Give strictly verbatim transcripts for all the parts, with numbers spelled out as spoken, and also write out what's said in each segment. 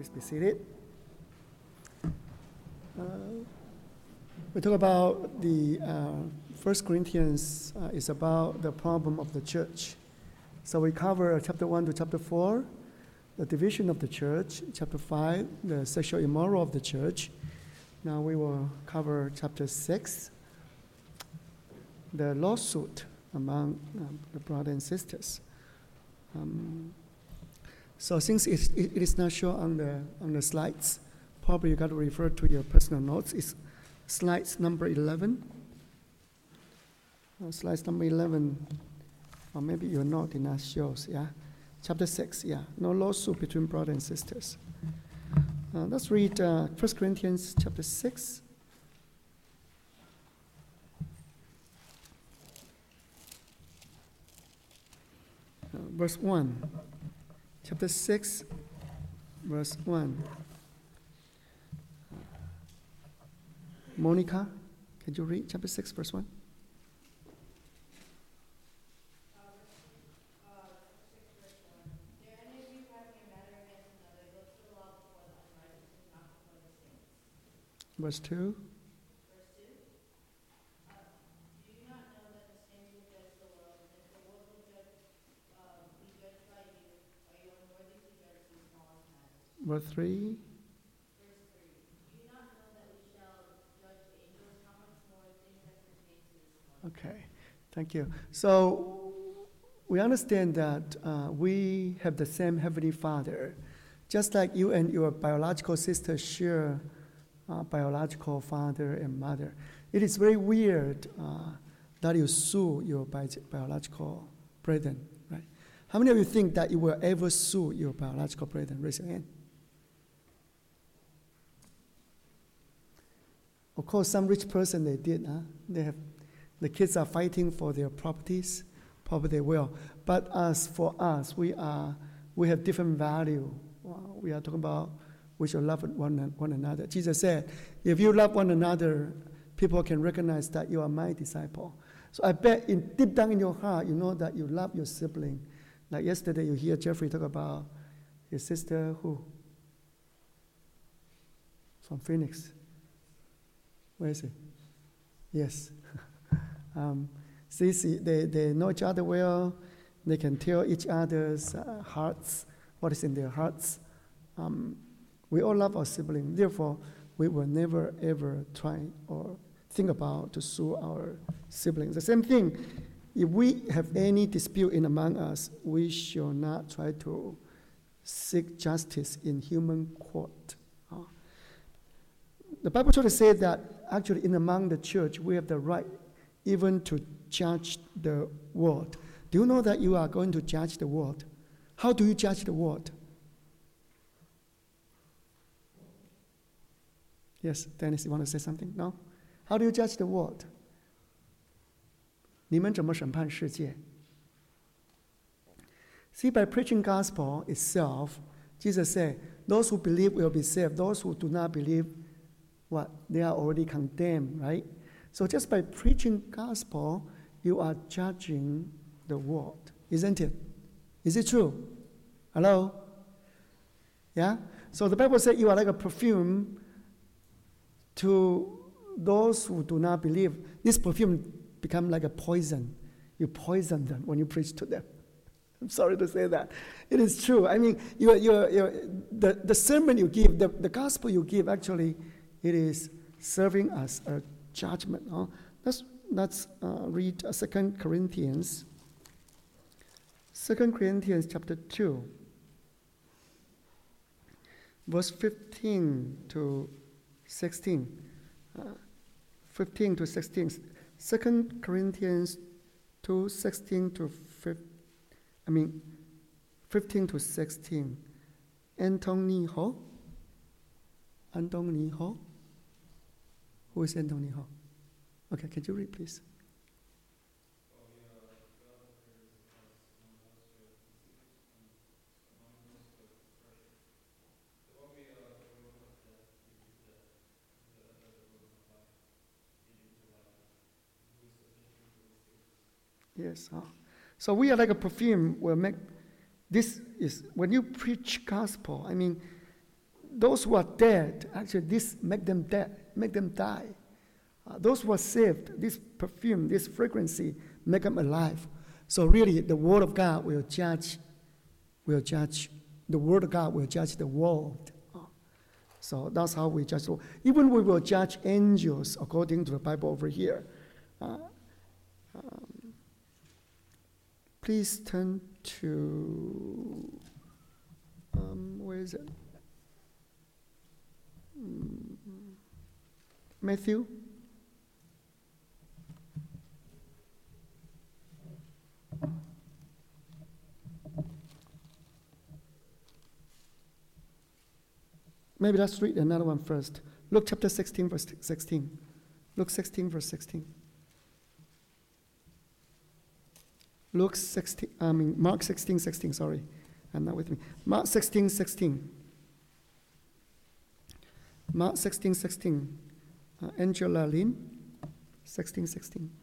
Please be seated. Uh, we talk about the uh, First Corinthians uh, is about the problem of the church. So we cover chapter one to chapter four, the division of the church. Chapter five, the sexual immoral of the church. Now we will cover chapter six, the lawsuit among um, the brothers and sisters. Um, so since it, it, it is not shown on the on the slides, probably you got to refer to your personal notes. It's slides number eleven. Uh, slides number eleven, or maybe your note did not show. Yeah, chapter six. Yeah, no lawsuit between brothers and sisters. Uh, let's read uh, First Corinthians chapter six. Uh, verse one. Chapter six, verse one. Monica, can you read chapter six, verse one? Verse two. Verse three. Okay, thank you. So we understand that uh, we have the same Heavenly Father, just like you and your biological sister share uh, biological father and mother. It is very weird uh, that you sue your bi- biological brethren, right? How many of you think that you will ever sue your biological brethren? Raise your hand. Of course, some rich person, they did. Huh? They have, the kids are fighting for their properties. Probably they will. But as for us, we are we have different value. Well, we are talking about we should love one, one another. Jesus said, if you love one another, people can recognize that you are my disciple. So I bet in deep down in your heart, you know that you love your sibling. Like yesterday, you hear Jeffrey talk about his sister who? From Phoenix. Where is he? Yes. um, see, see, they, they know each other well. They can tell each other's uh, hearts, what is in their hearts. Um, we all love our sibling. Therefore, we will never, ever try or think about to sue our siblings. The same thing, if we have any dispute in among us, we shall not try to seek justice in human court. Uh, the Bible tries to say that actually in among the church, we have the right even to judge the world. Do you know that you are going to judge the world? How do you judge the world? Yes, Dennis, you want to say something? No? How do you judge the world? 你们怎么审判世界? See, by preaching gospel itself, Jesus said, those who believe will be saved. Those who do not believe, what? They are already condemned, right? So just by preaching gospel, you are judging the world, isn't it? Is it true? Hello? Yeah? So the Bible says you are like a perfume to those who do not believe. This perfume become like a poison. You poison them when you preach to them. I'm sorry to say that. It is true. I mean, you, you, you, the, the sermon you give, the, the gospel you give, actually, it is serving as a judgment. Huh? Let's, let's uh, read uh, Second Corinthians. Second Corinthians chapter two, verse fifteen to sixteen. Uh, fifteen to sixteen. Second Corinthians two, sixteen to fifteen. I mean, fifteen to sixteen. Anthony Ho? Anthony Ho? Who is Anthony Ho? Okay, can you read, please? Yes. Huh? So we are like a perfume. Will make this is when you preach gospel. I mean, those who are dead, actually, this make them dead, make them die. Uh, those who are saved, this perfume, this frequency, make them alive. So really, the Word of God will judge, will judge, the Word of God will judge the world. Uh, so that's how we judge. So even we will judge angels according to the Bible over here. Uh, um, please turn to, um, where is it? Mm, Matthew. Maybe let's read another one first. Luke chapter sixteen, verse sixteen. Luke sixteen, verse sixteen. Luke sixteen, I mean, Mark sixteen, sixteen, sorry. I'm not with me. Mark sixteen, sixteen. Mark sixteen, sixteen. Uh, Angela Lin, sixteen, sixteen.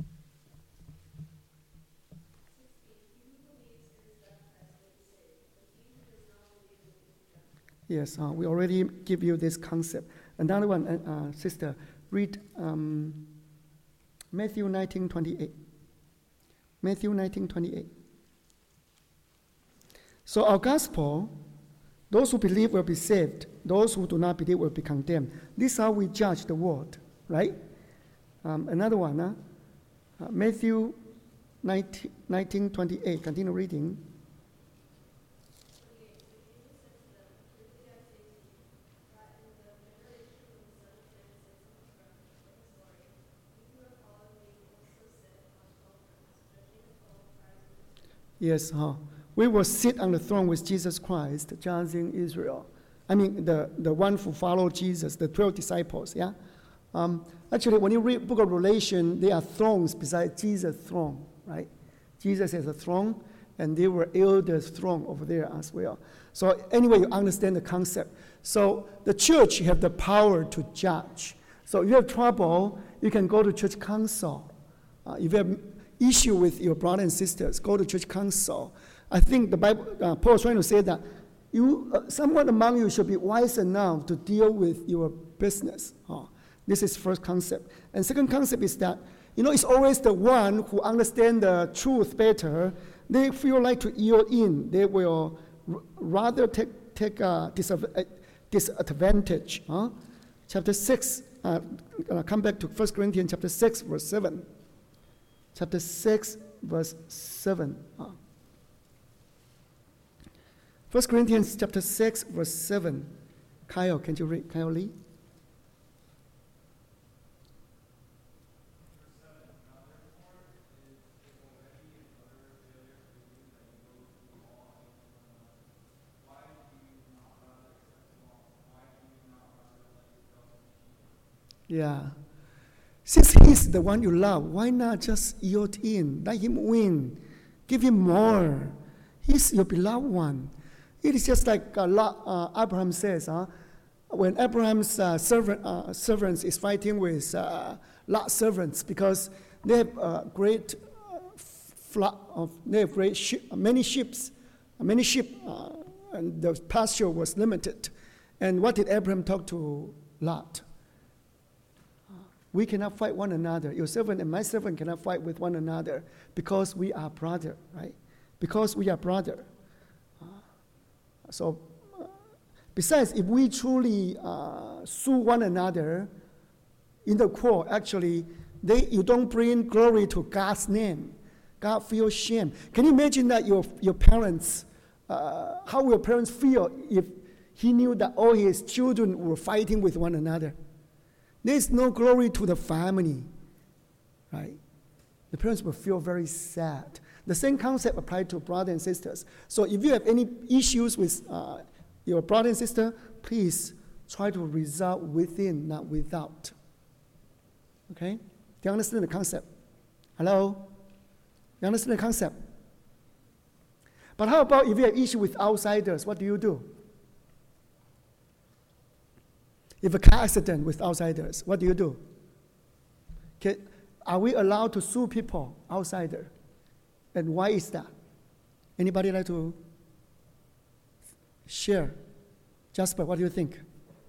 Yes, uh, we already give you this concept. Another one, uh, sister, read um, Matthew nineteen, twenty-eight. Matthew nineteen, twenty-eight. So our gospel, those who believe will be saved. Those who do not believe will be condemned. This is how we judge the world, right? Um, another one, huh? uh, Matthew nineteen, twenty-eight. Continue reading. Yes, huh? We will sit on the throne with Jesus Christ, judging Israel. I mean, the, the one who followed Jesus, the twelve disciples, yeah? Um, actually, when you read book of Revelation, there are thrones beside Jesus' throne, right? Jesus has a throne, and there were elders' throne over there as well. So anyway, you understand the concept. So the church have the power to judge. So if you have trouble, you can go to church council. Uh, if you have issue with your brothers and sisters, go to church council. I think the Bible, uh, Paul is trying to say that you, uh, someone among you should be wise enough to deal with your business. Oh, this is first concept. And second concept is that, you know, it's always the one who understands the truth better. They feel like to yield in. They will r- rather take, take a disav- disadvantage. Huh? Chapter six, uh, uh, come back to First Corinthians chapter six, verse seven. Chapter six, verse seven. Uh. First Corinthians chapter six, verse seven. Kyle, can you read? Kyle Lee? Yeah. Since he's the one you love, why not just yield in? Let him win. Give him more. He's your beloved one. It is just like uh, Lot, uh, Abraham says, huh? When Abraham's uh, servant, uh, servants is fighting with uh, Lot's servants because they have uh, great uh, flock of, they have great sheep, many sheep, many sheep, uh, and the pasture was limited. And what did Abraham talk to Lot? We cannot fight one another. Your servant and my servant cannot fight with one another because we are brother, right? Because we are brother. Uh, so, uh, besides, if we truly uh, sue one another in the court, actually, they, you don't bring glory to God's name. God feels shame. Can you imagine that your, your parents, uh, how will your parents feel if he knew that all his children were fighting with one another? There is no glory to the family, right? The parents will feel very sad. The same concept applies to brothers and sisters. So if you have any issues with uh, your brother and sister, please try to resolve within, not without. Okay? Do you understand the concept? Hello? You understand the concept? But how about if you have issue with outsiders? What do you do? If a car accident with outsiders, what do you do? Okay, are we allowed to sue people, outsider? And why is that? Anybody like to share? Jasper, what do you think?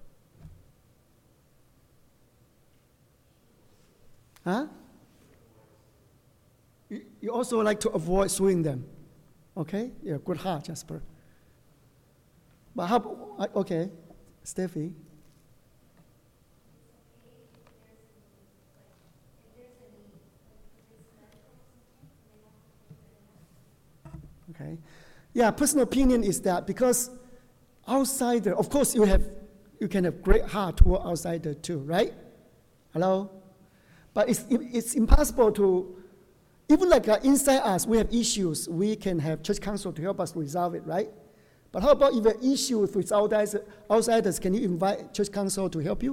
Huh? You, you also like to avoid suing them. Okay? Yeah, good heart, Jasper. But how, okay, Steffi. Okay. Yeah, personal opinion is that because outsider, of course you have, you can have great heart toward outsider too, right? Hello? But it's, it's impossible to, even like uh, inside us, we have issues, we can have church council to help us resolve it, right? But how about if an issue with outsiders, outsiders, can you invite church council to help you?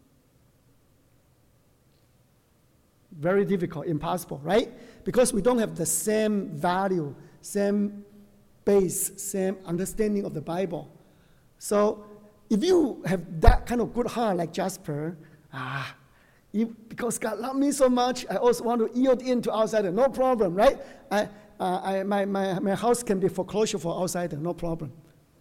Very difficult, impossible, right? Because we don't have the same value, same base, same understanding of the Bible. So if you have that kind of good heart like Jasper, ah, if, because God loved me so much, I also want to yield in to outsider, no problem, right? I, uh, I, my, my, my house can be foreclosure for outsider, no problem.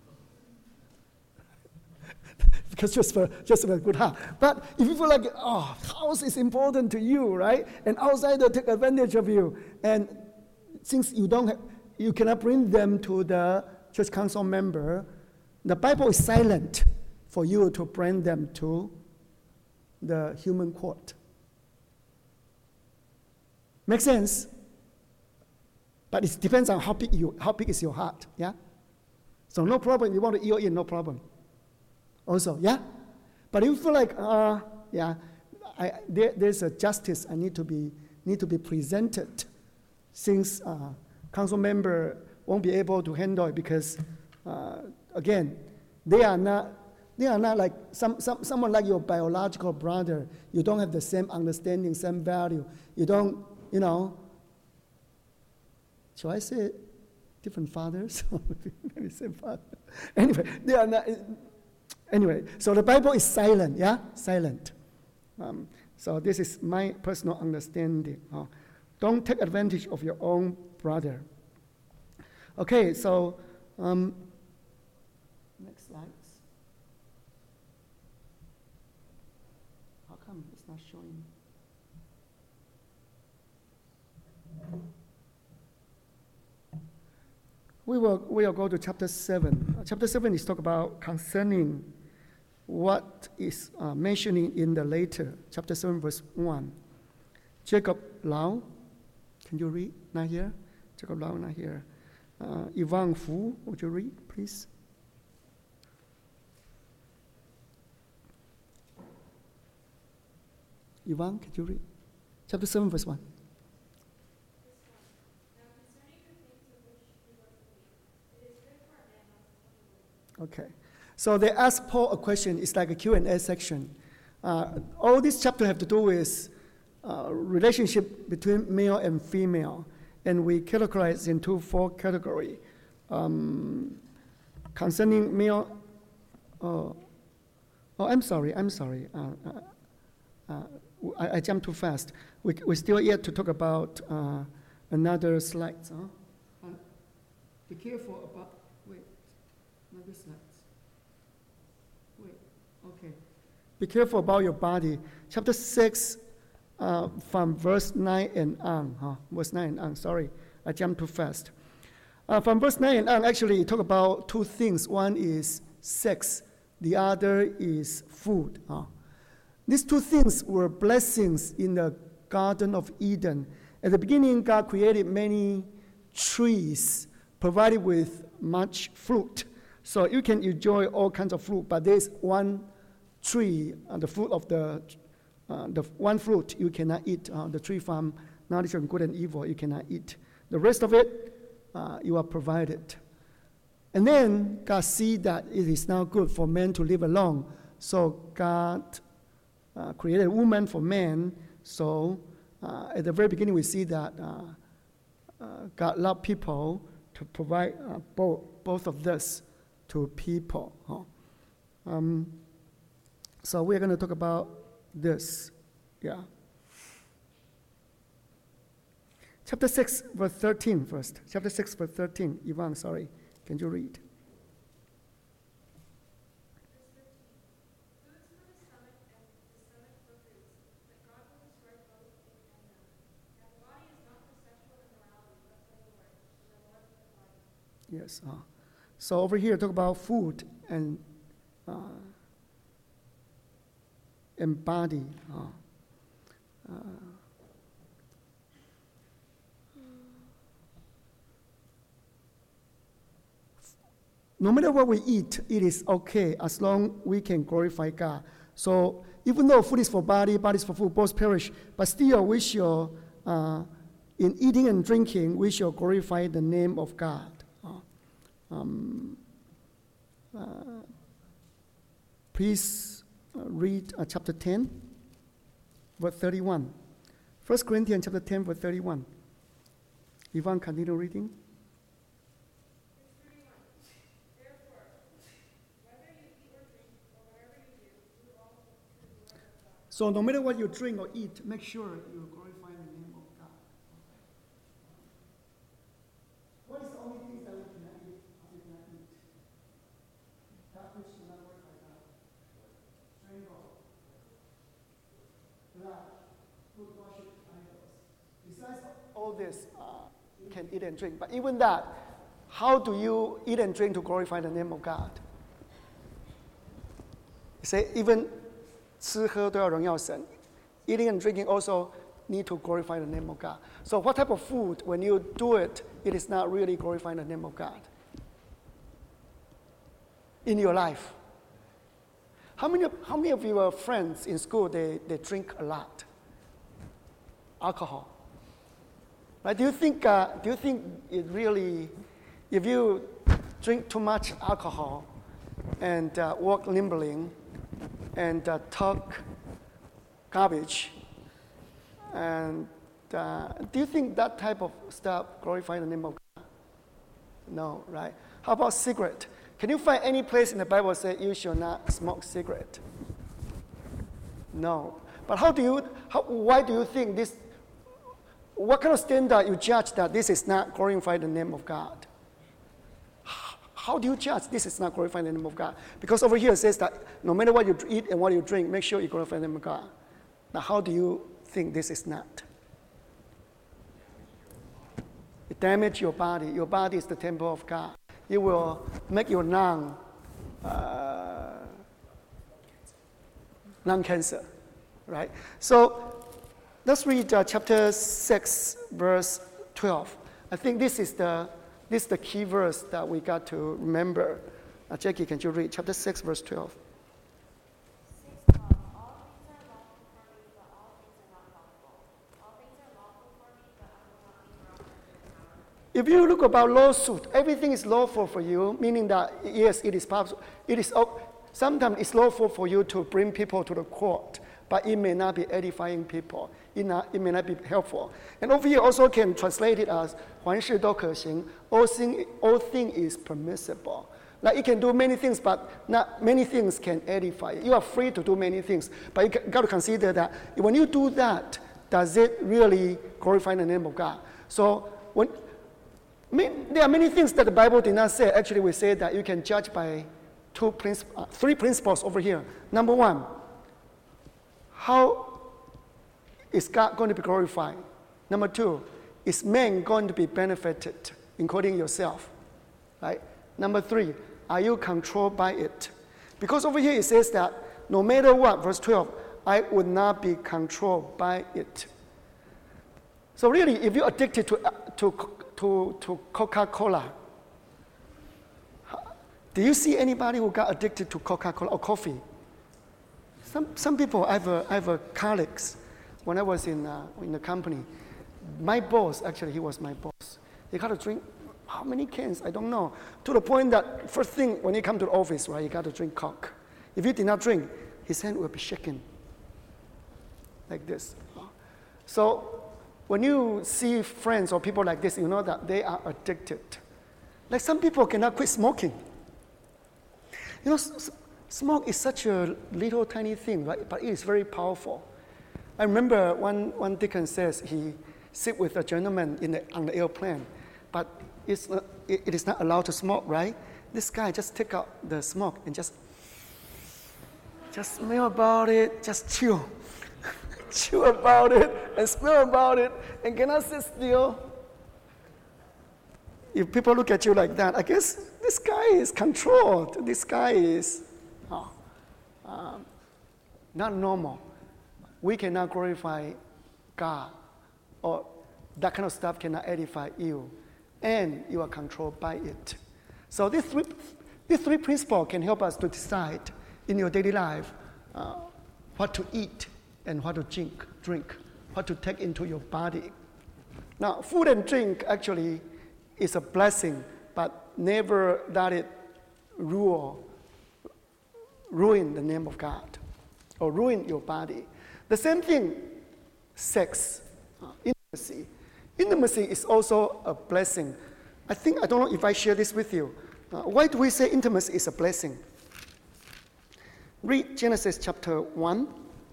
Because just for just for a good heart. But if you feel like, oh, house is important to you, right? And outsider take advantage of you, and since you don't have, you cannot bring them to the church council member, the Bible is silent for you to bring them to the human court. Make sense? But it depends on how big you, how big is your heart, yeah? So no problem, you want to yield in, no problem. Also, yeah? But if you feel like, uh, yeah, I, there, there's a justice I need to be, need to be presented, since uh, council member won't be able to handle it because, uh, again, they are not, they are not like some, some, someone like your biological brother. You don't have the same understanding, same value. You don't, you know, shall I say different fathers? Maybe same father. Anyway, they are not, anyway, so the Bible is silent, yeah? Silent. Um, so this is my personal understanding. Uh, don't take advantage of your own brother. Okay, so um, next slides. How come it's not showing? We will, we will go to chapter seven. Uh, chapter seven is talk about concerning what is uh, mentioning in the later, chapter seven, verse one. Jacob Lau, can you read? Not here? Jacob Lau, not here. Uh, Yvonne Fu, would you read, please? Yvonne, could you read? Chapter seven, verse one. Okay, so they ask Paul a question. It's like a Q and A section. Uh, all this chapter have to do with uh, relationship between male and female, and we categorize into four categories. Um, concerning male, oh, oh, I'm sorry, I'm sorry. Uh, uh, uh, I, I jumped too fast. We, we still yet to talk about uh, another slide. Huh? Uh, be careful about, wait. Another slides. Wait, okay. Be careful about your body. Chapter six, uh, from verse nine and on. Huh? Verse nine and on, sorry. I jumped too fast. Uh, from verse nine and on, actually, talk about two things. One is sex. The other is food. Huh? These two things were blessings in the Garden of Eden. At the beginning, God created many trees, provided with much fruit. So you can enjoy all kinds of fruit, but there's one tree, uh, the fruit of the, uh, the one fruit you cannot eat, uh, the tree from knowledge of good and evil, you cannot eat. The rest of it, uh, you are provided. And then God see that it is not good for man to live alone. So God uh, created a woman for man. So uh, at the very beginning we see that uh, uh, God loved people to provide uh, both, both of this to people. Huh? Um, so we're going to talk about this. Yeah. Chapter six, verse thirteen first. Chapter six, verse thirteen. Ivan, sorry. Can you read? this. Uh. So over here, talk about food and uh, and body. Uh. Uh, no matter what we eat, it is okay as long we can glorify God. So even though food is for body, body is for food, both perish, but still we shall, uh, in eating and drinking, we shall glorify the name of God. Uh, um, uh, please uh, read uh, chapter ten, verse thirty-one. First Corinthians chapter ten, verse thirty-one. Ivan, continue reading. So no matter what you drink or eat, make sure you glorify the name of God. What is the only thing that we cannot eat? We cannot eat. That which do not glorify God. Strangle, blood, food, worship, idols. Besides all this, uh, you can eat and drink. But even that, how do you eat and drink to glorify the name of God? You say even 吃喝都要荣耀神. Eating and drinking also need to glorify the name of God. So what type of food, when you do it, it is not really glorifying the name of God in your life? How many, how many of your friends in school, they, they drink a lot? Alcohol. Right? Do you think, uh, do you think it really, if you drink too much alcohol and uh, walk limbering, and uh, talk garbage, and uh, do you think that type of stuff glorifies the name of God? No, right? How about cigarette? Can you find any place in the Bible that says you shall not smoke cigarette? No. But how do you, how, why do you think this, what kind of standard you judge that this is not glorifying the name of God? How do you judge this is not glorifying the name of God? Because over here it says that no matter what you eat and what you drink, make sure you glorify the name of God. Now, how do you think this is not? It damages your body. Your body is the temple of God. It will make your lung, uh, lung cancer, right? So let's read uh, chapter six, verse twelve. I think this is the This is the key verse that we got to remember. Uh, Jackie, can you read chapter six, verse twelve? six twelve. All things are lawful for me, but all things are not lawful. All things are lawful for me, but I will not be brought under their power. If you look about lawsuit, everything is lawful for you, meaning that, yes, it is possible. It is, sometimes it's lawful for you to bring people to the court, but it may not be edifying people. It, not, it may not be helpful. And over here also can translate it as 凡事都可行, all thing, all thing is permissible. Like you can do many things, but not many things can edify. You are free to do many things, but you got to consider that when you do that, does it really glorify the name of God? So when, there are many things that the Bible did not say. Actually, we say that you can judge by two princip- uh, three principles over here. Number one, how is God going to be glorified? Number two, is man going to be benefited, including yourself? Right? Number three, are you controlled by it? Because over here it says that no matter what, verse twelve, I would not be controlled by it. So really, if you're addicted to, uh, to, to, to Coca-Cola, do you see anybody who got addicted to Coca-Cola or coffee? Some, some people, I have, a, I have a colleagues, when I was in, uh, in the company, my boss, actually he was my boss, he got to drink how many cans, I don't know, to the point that first thing when he come to the office, right, he got to drink Coke. If he did not drink, his hand will be shaking like this. So when you see friends or people like this, you know that they are addicted. Like some people cannot quit smoking. You know, s- smoke is such a little tiny thing, right? But it is very powerful. I remember one, one deacon says he sit with a gentleman in the, on the airplane, but it's not, it, it is not allowed to smoke, right? This guy just take out the smoke and just, just smell about it, just chew. chew about it and smell about it and cannot sit still. if people look at you like that, I guess this guy is controlled. This guy is oh, um, not normal. We cannot glorify God, or that kind of stuff cannot edify you, and you are controlled by it. So these three, these three principles can help us to decide in your daily life uh, what to eat and what to drink, drink, what to take into your body. Now, food and drink actually is a blessing, but never let it rule, ruin the name of God or ruin your body. The same thing, sex, uh, intimacy. Intimacy is also a blessing. I think, I don't know if I share this with you. Uh, why do we say intimacy is a blessing? Read Genesis chapter one,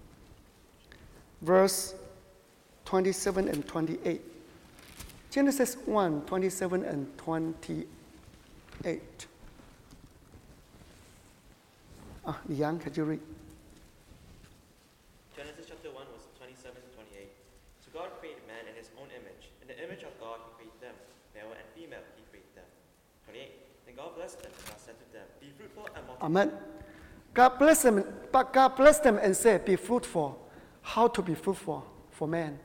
verse twenty-seven and twenty-eight. Genesis one, twenty-seven and twenty-eight. Ah, Liang, could you read? Genesis chapter one, verse twenty-seven to twenty-eight. So God created man in his own image. In the image of God he created them. Male and female he created them. twenty-eight. Then God blessed them, and God said to them, be fruitful and multiply. Amen. God blessed them, but God blessed them and said, be fruitful. How to be fruitful for man?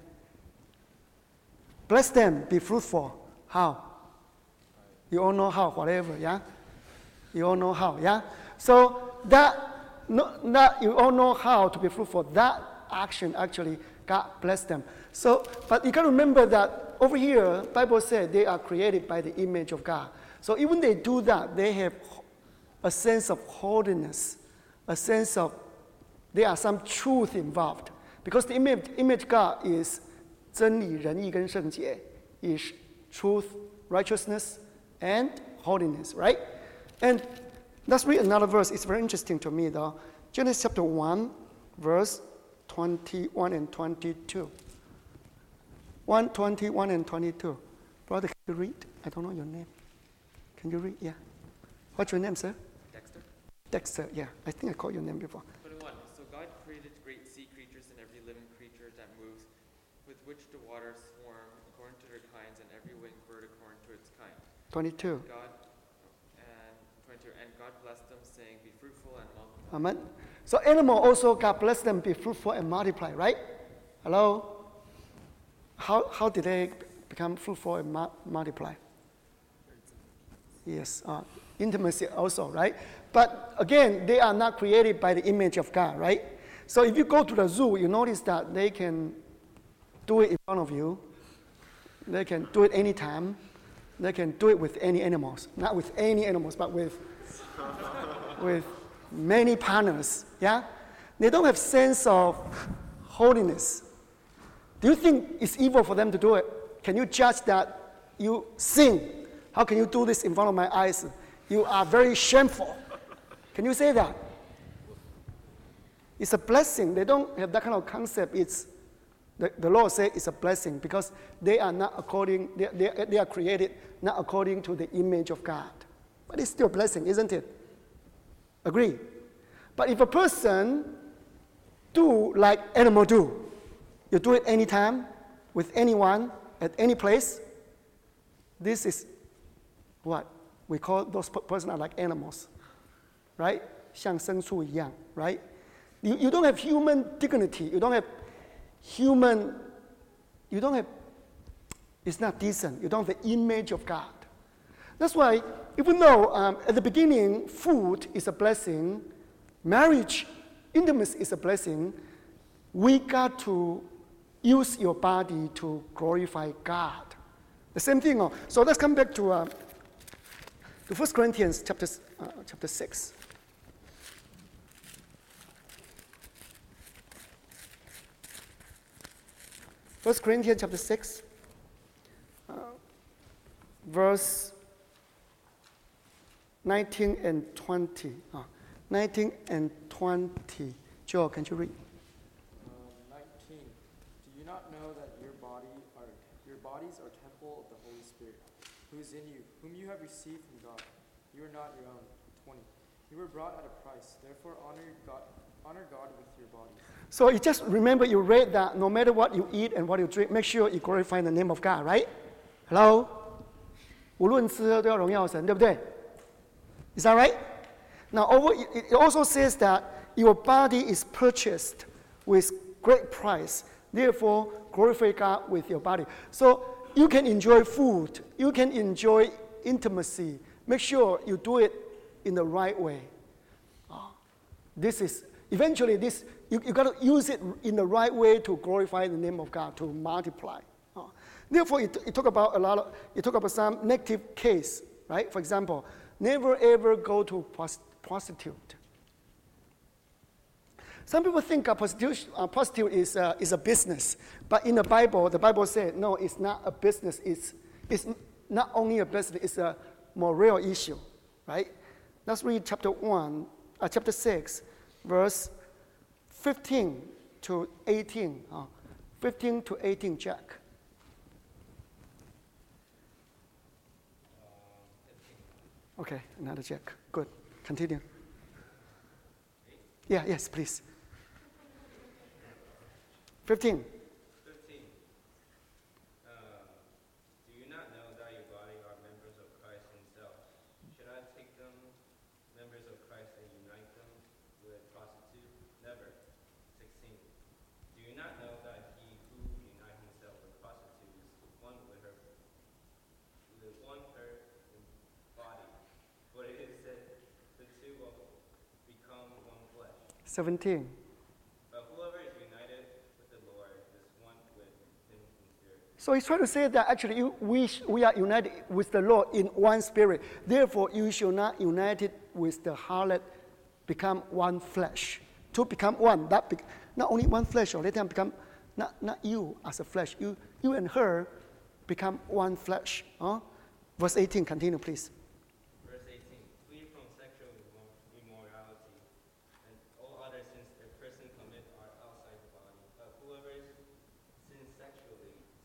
Bless them, be fruitful. How? You all know how, whatever, yeah? You all know how, yeah? So that, no, that you all know how to be fruitful. That action actually, God bless them. So, but you got to remember that over here, Bible said they are created by the image of God. So even they do that, they have a sense of holiness, a sense of, there are some truth involved. Because the image, image God is 真理、仁义跟圣洁 is truth, righteousness, and holiness, right? And let's read another verse. It's very interesting to me, though. Genesis chapter one, verse twenty-one and twenty-two. one, twenty-one and twenty-two. Brother, can you read? I don't know your name. Can you read? Yeah. What's your name, sir? Dexter. Dexter, yeah. I think I called your name before. twenty-one. So God created great sea creatures and every living creature that moves, with which the waters swarm according to their kinds, and every winged bird according to its kind. twenty-two. God and twenty-two. And God blessed them, saying, be fruitful and multiply. Amen. So animal also, God bless them, be fruitful and multiply, right? Hello? How, how did they become fruitful and mu- multiply? Yes, uh, intimacy also, right? But again, they are not created by the image of God, right? So if you go to the zoo, you notice that they can do it in front of you. They can do it anytime. They can do it with any animals. Not with any animals, but with, with many partners, yeah? They don't have sense of holiness. Do you think it's evil for them to do it? Can you judge that you sin? How can you do this in front of my eyes? You are very shameful. Can you say that? It's a blessing. They don't have that kind of concept. It's the, the Lord said it's a blessing because they are not according, they, they, they are created not according to the image of God. But it's still a blessing, isn't it? Agree? But if a person do like animal do, you do it anytime, with anyone, at any place, this is what? We call those persons are like animals, right? 像牲畜一样, right? You, you don't have human dignity. You don't have human, you don't have, it's not decent. You don't have the image of God. That's why, even though um, at the beginning, food is a blessing, marriage, intimacy is a blessing, we got to use your body to glorify God. The same thing. Oh. So let's come back to, uh, to First Corinthians chapter, uh, chapter six. First Corinthians chapter six, uh, verse nineteen and twenty. Uh, nineteen and twenty. Joe, can you read? Uh, nineteen. Do you not know that your body are your bodies are temple of the Holy Spirit, who is in you, whom you have received from God? You are not your own. twenty. You were bought at a price. Therefore, honor God, honor God with your body. So you just remember you read that no matter what you eat and what you drink, make sure you glorify the name of God, right? Hello? 无论吃喝都要荣耀神，对不对？ Is that right? Now, over, it also says that your body is purchased with great price. Therefore, glorify God with your body. So you can enjoy food. You can enjoy intimacy. Make sure you do it in the right way. Uh, this is, eventually, this you, you got to use it in the right way to glorify the name of God, to multiply. Uh, therefore, it, it talk about a lot of, it talk about some negative case, right? For example, never ever go to prostitute. Some people think a prostitute, uh, prostitute is, uh, is a business. But in the Bible, the Bible said, no, it's not a business. It's, it's not only a business, it's a moral issue, right? Let's read chapter one, uh, chapter six, verse fifteen to eighteen. Uh, fifteen to eighteen, Jack. Okay, another Jack. Good. Continue. Yeah, yes, please. fifteen. fifteen. Uh, do you not know that your body are members of Christ himself? Should I take them, members of Christ, and unite them with prostitute? Never. sixteen. Do you not know that he who unites himself with prostitute is one with her, with one her body? But it is said, the two will become one flesh. seventeen. So he's trying to say that actually you, we, we are united with the Lord in one spirit. Therefore, you shall not unite it with the harlot, become one flesh. To become one, that be, not only one flesh, or let them become, not, not you as a flesh, you, you and her become one flesh. Huh? Verse eighteen, continue please. Verse eighteen, flee from sexual immorality, and all other sins a person commits are outside the body. But whoever sins sexually,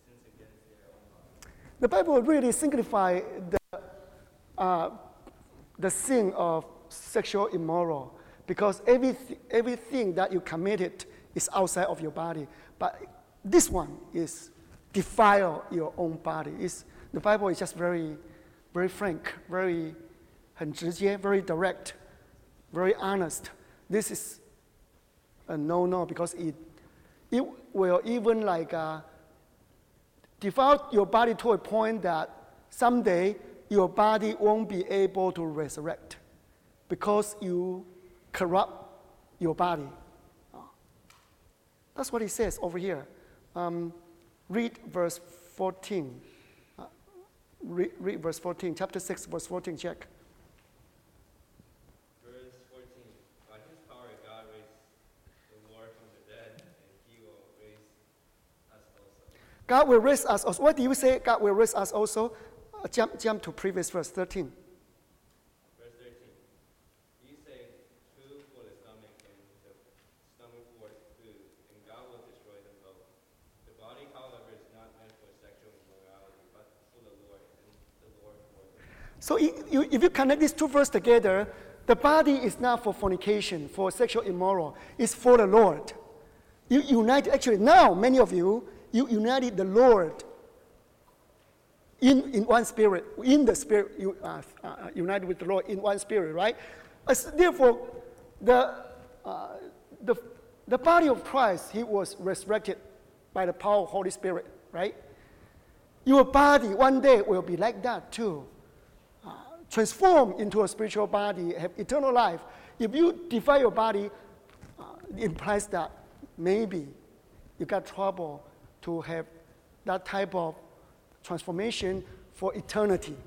the Bible really simplifies the, uh, the sin of sexual immoral because everything, everything that you committed is outside of your body. But this one is defile your own body. It's, the Bible is just very, very frank, very 很直接, very direct, very honest. This is a no-no because it, it will even like uh, defile your body to a point that someday your body won't be able to resurrect because you corrupt your body. That's what he says over here. Um, read verse fourteen. Uh, read, read verse fourteen, chapter six, verse fourteen, check. Verse fourteen, by his power God raised the Lord from the dead, and he will raise us also. God will raise us also. What do you say? God will raise us also? Uh, jump, jump to previous verse, thirteen. Verse thirteen, you say, food for the stomach and the stomach for food, and God will destroy them both. The body, however, is not meant for sexual immorality, but for the Lord, and the Lord for the body. So if you, if you connect these two verses together, the body is not for fornication, for sexual immoral. It's for the Lord. You unite, actually now, many of you, you united the Lord in, in one spirit, in the spirit, you uh, uh, united with the Lord in one spirit, right? As, therefore, the, uh, the, the body of Christ, he was resurrected by the power of Holy Spirit, right? Your body one day will be like that too. Uh, transform into a spiritual body, have eternal life. If you defile your body, uh, it implies that maybe you got trouble to have that type of transformation for eternity.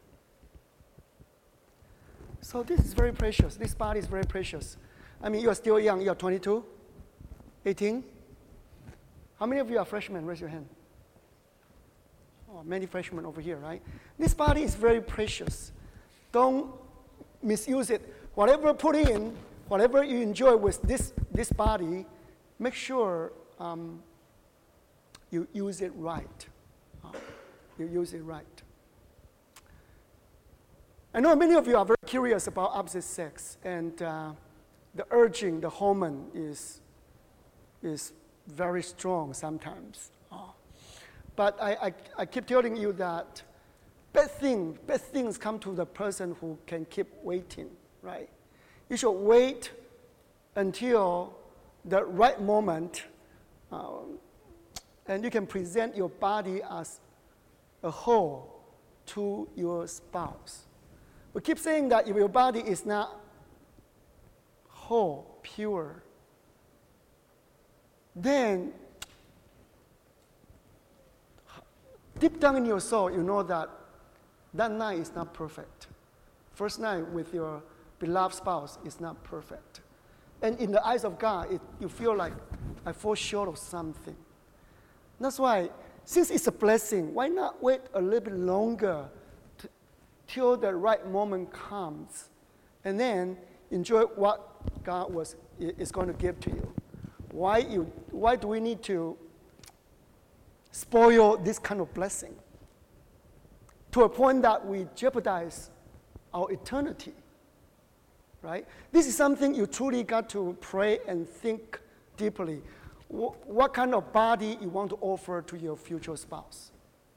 So this is very precious. This body is very precious. I mean, you are still young. You are twenty-two, eighteen. How many of you are freshmen? Raise your hand. Oh, many freshmen over here, right? This body is very precious. Don't misuse it. Whatever put in, whatever you enjoy with this, this body, make sure um, you use it right. Uh, you use it right. I know many of you are very curious about opposite sex, and uh, the urging, the hormone is, is very strong sometimes. Uh, but I, I, I keep telling you that bad thing, bad things come to the person who can keep waiting, right? You should wait until the right moment, um, and you can present your body as a whole to your spouse. We keep saying that if your body is not whole, pure, then deep down in your soul, you know that that night is not perfect. First night with your beloved spouse is not perfect. And in the eyes of God, it, you feel like, I fall short of something. That's why, since it's a blessing, why not wait a little bit longer to, till the right moment comes, and then enjoy what God was is going to give to you. Why, you, why do we need to spoil this kind of blessing to a point that we jeopardize our eternity, right? This is something you truly got to pray and think deeply. W- what kind of body you want to offer to your future spouse?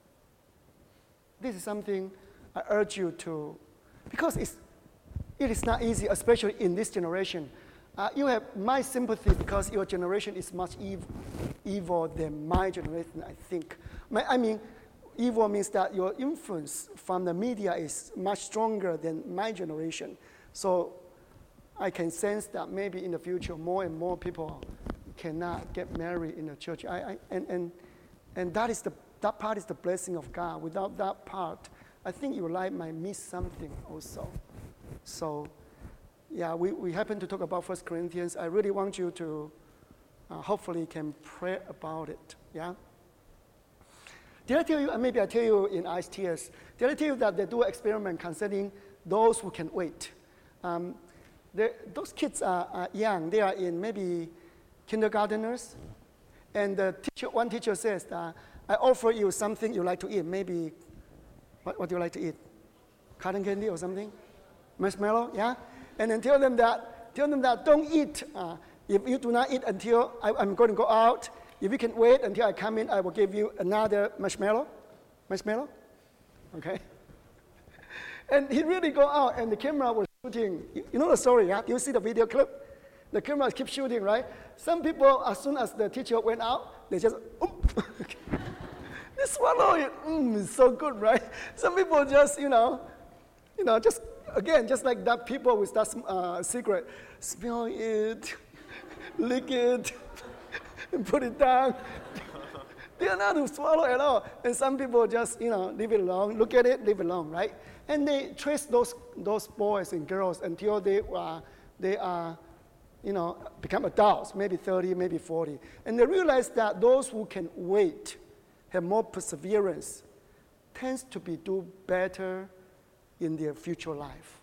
This is something I urge you to, because it's, it is not easy, especially in this generation. Uh, you have my sympathy because your generation is much ev- evil than my generation, I think. My, I mean, evil means that your influence from the media is much stronger than my generation. So I can sense that maybe in the future more and more people cannot get married in the church. I, I, and, and, and that, is the, that part is the blessing of God. Without that part, I think your life might miss something also. So, yeah, we, we happen to talk about First Corinthians. I really want you to uh, hopefully can pray about it, yeah? Did I tell you, maybe I tell you in I S T S, did I tell you that they do an experiment concerning those who can wait? Um, those kids are, are young. They are in maybe kindergarteners. And the teacher, one teacher says, that, I offer you something you like to eat. Maybe, what, what do you like to eat? Cotton candy or something? Marshmallow, yeah? And then tell them that, tell them that don't eat. Uh, if you do not eat until I, I'm going to go out, if you can wait until I come in, I will give you another marshmallow. Marshmallow? Okay. And he really go out, and the camera was shooting. You, you know the story, yeah? You see the video clip? The camera keeps shooting, right? Some people, as soon as the teacher went out, they just, oop. They swallow it. Mm, it's so good, right? Some people just, you know, you know, just, again, just like that people with that uh, secret, smell it, lick it, and put it down. They are not to swallow at all. And some people just, you know, leave it alone, look at it, leave it alone, right? And they trace those those boys and girls until they are, they are, you know, become adults, maybe thirty, maybe forty. And they realize that those who can wait, have more perseverance, tends to be do better in their future life.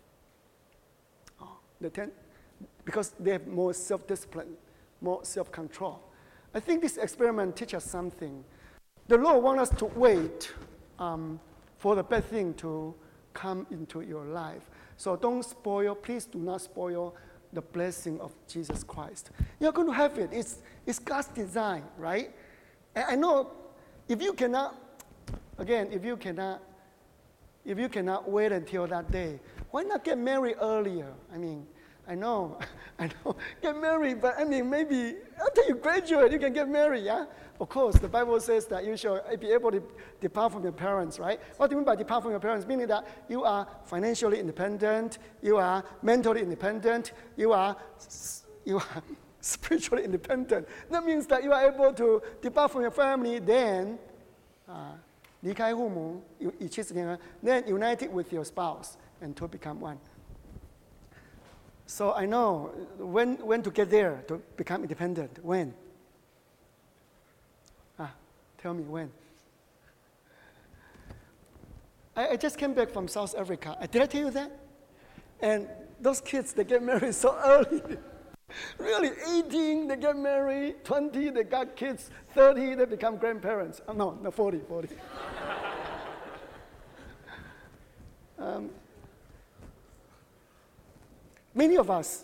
Oh, they tend, because they have more self-discipline, more self-control. I think this experiment teaches us something. The Lord wants us to wait um, for the bad thing to come into your life. So don't spoil, please do not spoil the blessing of Jesus Christ. You're going to have it. It's, it's God's design, right? And I know if you cannot, again, if you cannot, if you cannot wait until that day, why not get married earlier? I mean, I know, I know, get married, but I mean, maybe after you graduate, you can get married, yeah? Of course, the Bible says that you shall be able to depart from your parents, right? What do you mean by depart from your parents? Meaning that you are financially independent, you are mentally independent, you are, you are spiritually independent. That means that you are able to depart from your family, then, uh, 離开父母, then unite it with your spouse and to become one. So I know when, when to get there to become independent. When? Ah, tell me when. I, I just came back from South Africa. Did I tell you that? And those kids, they get married so early. Really, eighteen, they get married. twenty, they got kids. thirty, they become grandparents. Oh, no, no, forty, forty. um, Many of us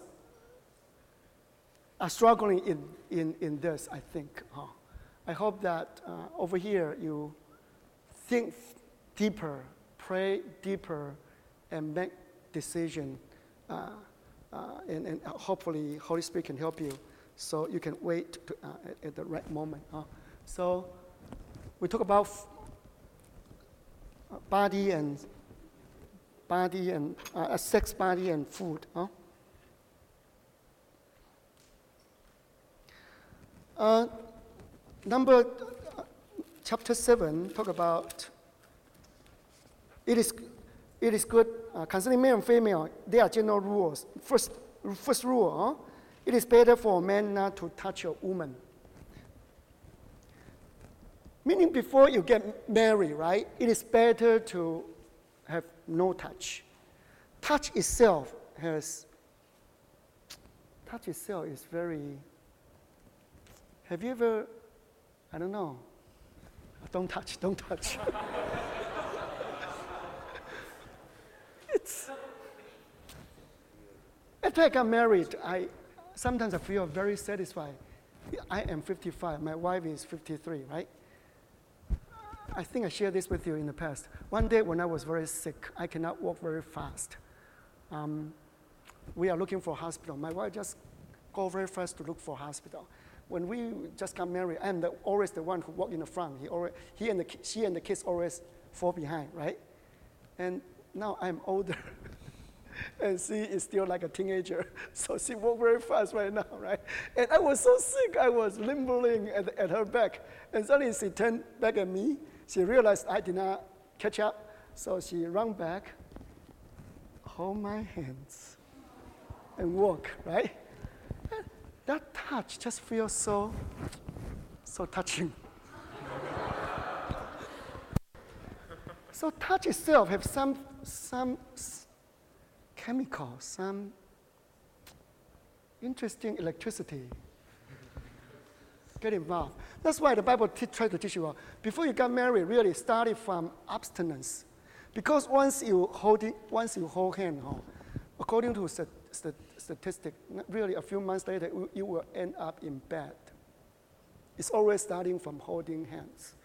are struggling in, in, in this, I think. Oh, I hope that uh, over here you think deeper, pray deeper and make decision. Uh, uh, and, and hopefully Holy Spirit can help you so you can wait to, uh, at, at the right moment. Huh? So we talk about f- body and body and uh, sex, body and food. Huh? Uh, number uh, chapter seven talk about it is it is good uh, concerning male and female. There are general rules. First first rule, huh? It is better for a man not to touch a woman. Meaning before you get married, right? It is better to have no touch. Touch itself has touch itself is very. Have you ever, I don't know, don't touch, don't touch. It's, after I got married, I sometimes I feel very satisfied. I am fifty-five, my wife is fifty-three, right? I think I shared this with you in the past. One day when I was very sick, I cannot walk very fast. Um, we are looking for a hospital. My wife just go very fast to look for a hospital. When we just got married, I'm the, always the one who walk in the front. He, always, he and the, she and the kids always fall behind, right? And now I'm older, and she is still like a teenager, so she walk very fast right now, right? And I was so sick, I was limbering at, at her back, and suddenly she turned back at me. She realized I did not catch up, so she ran back, hold my hands, and walk, right? That touch just feels so, so touching. So touch itself has some, some chemical, some interesting electricity get involved. That's why the Bible t- tries to teach you all. Before you got married, really started from abstinence, because once you hold it, once you hold hand, oh, according to st- st- statistic, really a few months later, you will end up in bed. It's always starting from holding hands.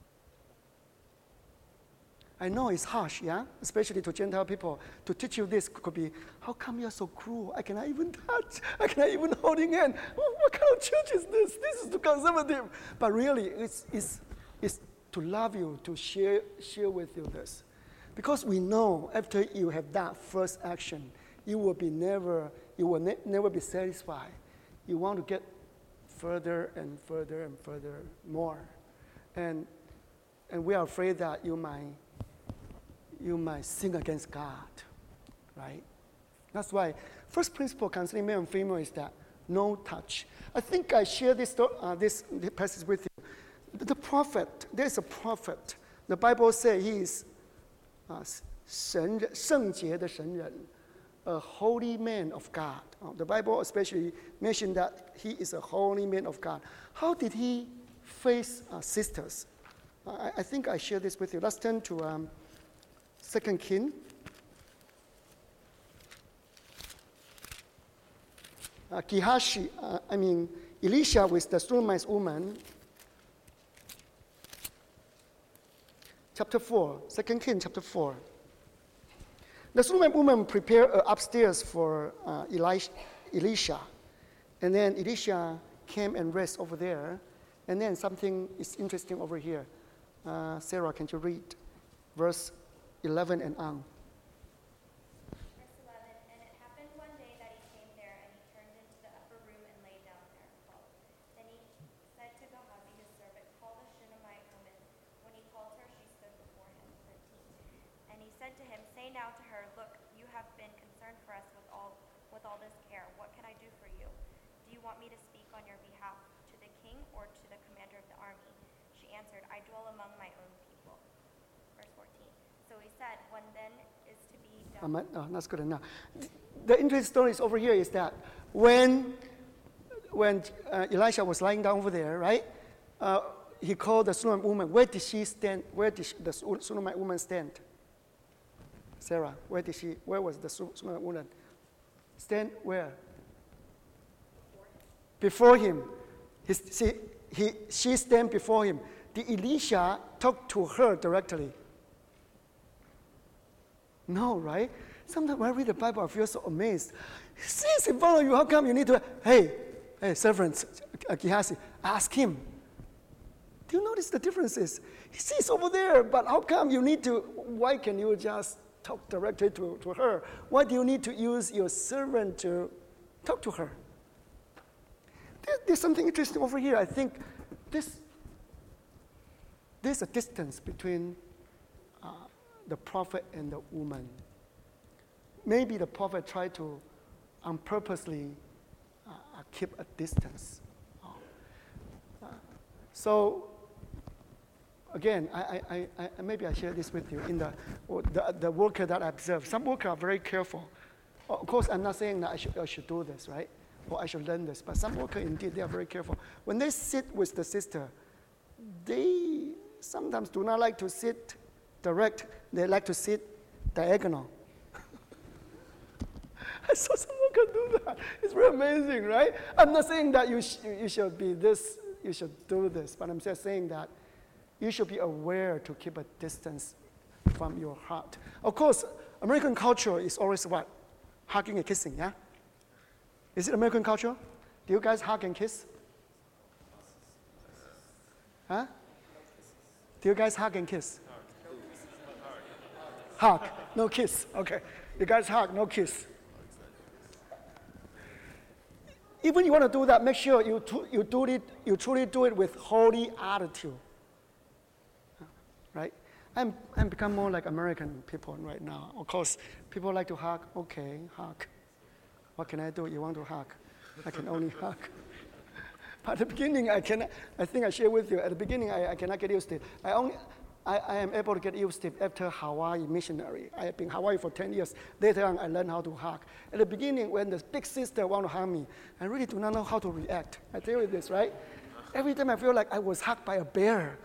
I know it's harsh, yeah? Especially to Gentile people. To teach you this could be, how come you're so cruel? I cannot even touch. I cannot even holding hand. What, what kind of church is this? This is too conservative. But really, it's, it's, it's to love you, to share, share with you this. Because we know after you have that first action, you will be never, you will ne- never be satisfied. You want to get further and further and further more. And, and we are afraid that you might you might sin against God, right? That's why first principle concerning male and female is that no touch. I think I shared this, uh, this passage with you. The prophet, there's a prophet. The Bible says he is uh, 神, 圣洁的神人, a holy man of God. Uh, the Bible especially mentioned that he is a holy man of God. How did he face uh, sisters? Uh, I, I think I shared this with you. Let's turn to um, Second King. Uh, Gehazi, uh, I mean, Elisha with the Shunammite woman. Chapter four, Second King chapter four. The Shunammite woman prepared uh, upstairs for uh, Elisha, Elisha. And then Elisha came and rest over there. And then something is interesting over here. Uh, Sarah, can you read verse eleven and on? Verse eleven, and it happened one day that he came there, and he turned into the upper room and lay down there. twelve. Then he said to Gehazi, his servant, call the Shunammite woman. When he called her, she stood before him. thirteen. And he said to him, say now to her, look, you have been concerned for us with all with all this care. What can I do for you? Do you want me to speak on your behalf to the king or to the commander of the army? She answered, I dwell among my own people. Verse fourteen. So he said, when then is to be done. Um, no, that's good enough. The interesting story is over here is that when when uh, Elisha was lying down over there, right? Uh, he called the Shunammite woman. Where did she stand? Where did she, the Shunammite woman stand? Sarah, where did she? Where was the Shunammite woman? Stand where? Before him. His, she, he, she stand before him. Did Elisha talk to her directly? No, right? Sometimes when I read the Bible, I feel so amazed. He sits in front of you. How come you need to, hey, hey, servants, Gehazi, ask him. Do you notice the differences? He sits over there, but how come you need to, why can you just talk directly to, to her? Why do you need to use your servant to talk to her? There, there's something interesting over here. I think this, there's a distance between uh, the prophet and the woman. Maybe the prophet tried to unpurposely uh, keep a distance. Uh, so, again, I, I, I, maybe I share this with you. In the, the, the worker that I observe, some workers are very careful. Of course, I'm not saying that I should, I should do this, right? Or I should learn this. But some workers, indeed, they are very careful. When they sit with the sister, they sometimes do not like to sit direct. They like to sit diagonal. I saw someone can do that. It's very amazing, right? I'm not saying that you, sh- you should be this, you should do this, but I'm just saying that you should be aware to keep a distance from your heart. Of course, American culture is always what? Hugging and kissing, yeah? Is it American culture? Do you guys hug and kiss? Huh? Do you guys hug and kiss? Hug, no kiss. Okay. You guys hug, no kiss. Even you want to do that, make sure you, tu- you, do it, you truly do it with holy attitude. Right? I'm, I'm become more like American people right now. Of course, people like to hug. Okay, hug. What can I do? You want to hug? I can only hug. But at the beginning, I can. I think I share with you. At the beginning, I, I cannot get used to it. I only, I, I am able to get used to it after Hawaii missionary. I have been in Hawaii for ten years. Later on, I learned how to hug. At the beginning, when the big sister want to hug me, I really do not know how to react. I tell you this, right? Every time I feel like I was hugged by a bear.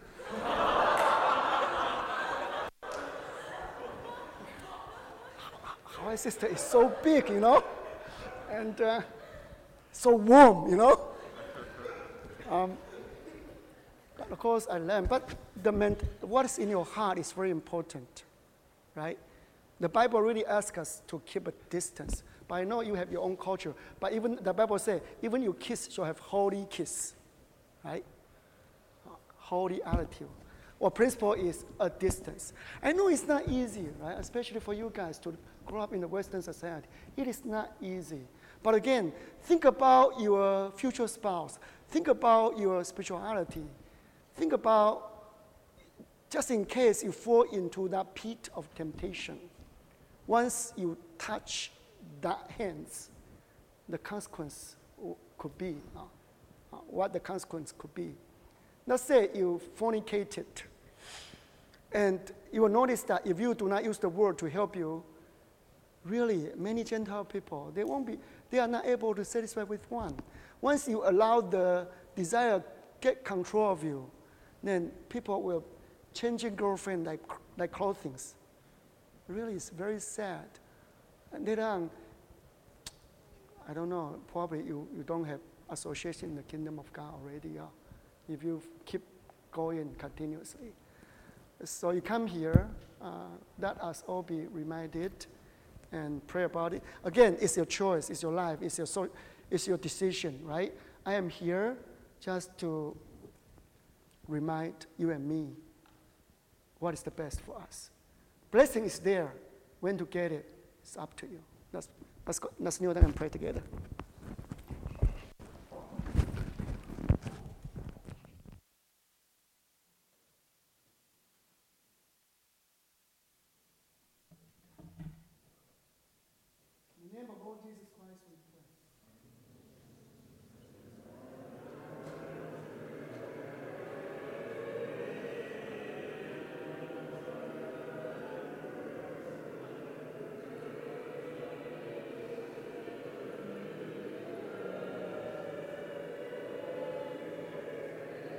My sister is so big, you know, and uh, so warm, you know. Um, but of course, I learned. But the ment- what is in your heart is very important, right? The Bible really asks us to keep a distance. But I know you have your own culture. But even the Bible says, even you kiss shall have holy kiss, right? Holy attitude. Or principle is a distance. I know it's not easy, right? Especially for you guys to grow up in the Western society. It is not easy. But again, think about your future spouse. Think about your spirituality. Think about, just in case you fall into that pit of temptation. Once you touch that hands, the consequence could be, uh, uh, what the consequence could be. Let's say you fornicated, and you will notice that if you do not use the word to help you, really, many Gentile people, they won't be, they are not able to satisfy with one. Once you allow the desire get control of you, then people will changing girlfriend like like clothing. Really, it's very sad. And later on, I don't know, probably you, you don't have association in the kingdom of God already, uh, if you keep going continuously. So you come here, uh, let us all be reminded and pray about it. Again, it's your choice, it's your life, it's your, so, it's your decision, right? I am here just to remind you and me what is the best for us. Blessing is there. When to get it, it's up to you. Let's, let's, go, let's kneel down and pray together.